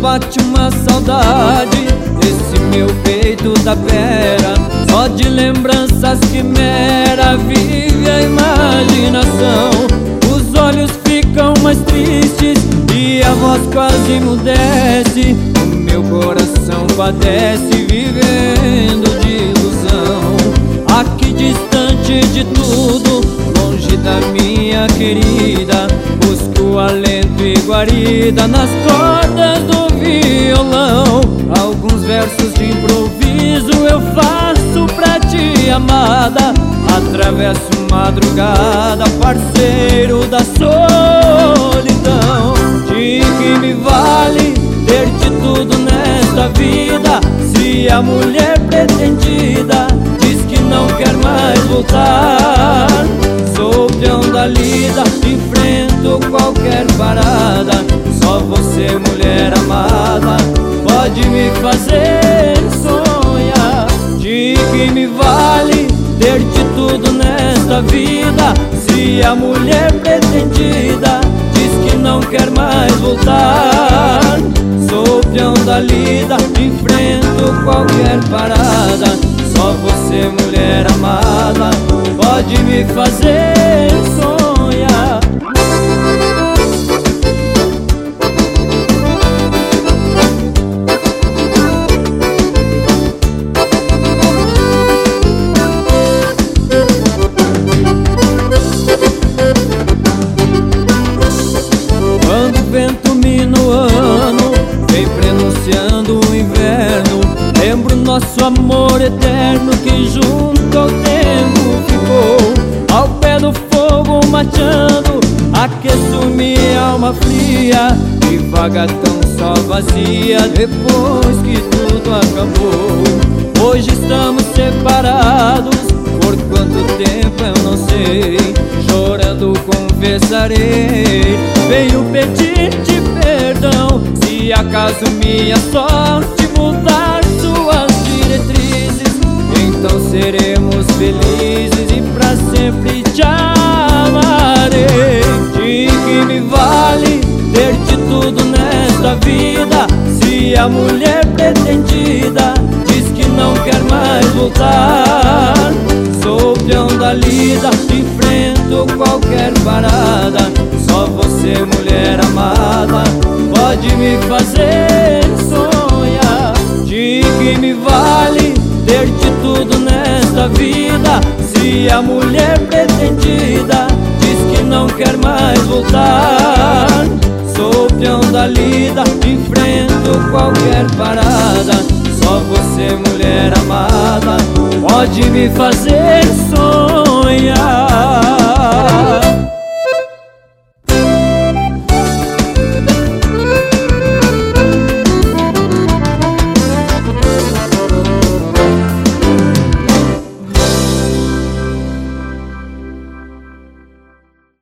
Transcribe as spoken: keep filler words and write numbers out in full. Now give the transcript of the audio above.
bate uma saudade desse meu peito da pera, só de lembranças quimera vive a imaginação. Os olhos ficam mais tristes e a voz quase emudece. O meu coração padece vivendo de ilusão. Aqui distante de tudo, longe da minha querida, busco alento e guarida nas cordas do violão. Alguns versos de improviso eu faço pra ti, amada. Atravesso madrugada, parceiro da solidão. De que me vale ter de tudo nesta vida, se a mulher pretendida diz que não quer mais voltar? Sou peão da lida, enfrento qualquer parada, só você, mulher amada, pode me fazer sonhar. De que me vale ter de tudo nesta vida, se a mulher pretendida diz que não quer mais voltar? Sou peão da lida, enfrento qualquer parada, só você, mulher amada, pode me fazer sonhar. Quando o vento minuano vem prenunciando o inverno, lembro nosso amor eterno que junto ao tempo ficou. Ao pé do fogo mateando, aqueço minha alma fria e vaga tão só vazia depois que tudo acabou. Hoje estamos separados, por quanto tempo eu não sei. Chorando confessarei, venho pedir-te perdão, se acaso minha sorte mudar suas diretrizes, então seremos felizes e pra sempre te amarei. De que me vale ter de tudo nesta vida, se a mulher pretendida diz que não quer mais voltar? Sou peão da lida, enfrento qualquer parada, só você, mulher amada, pode me fazer sonhar. De que me vale ter de tudo nesta vida, se a mulher pretendida diz que não quer mais voltar? Sou peão da lida, enfrento qualquer parada, só você, mulher amada, pode me fazer sonhar.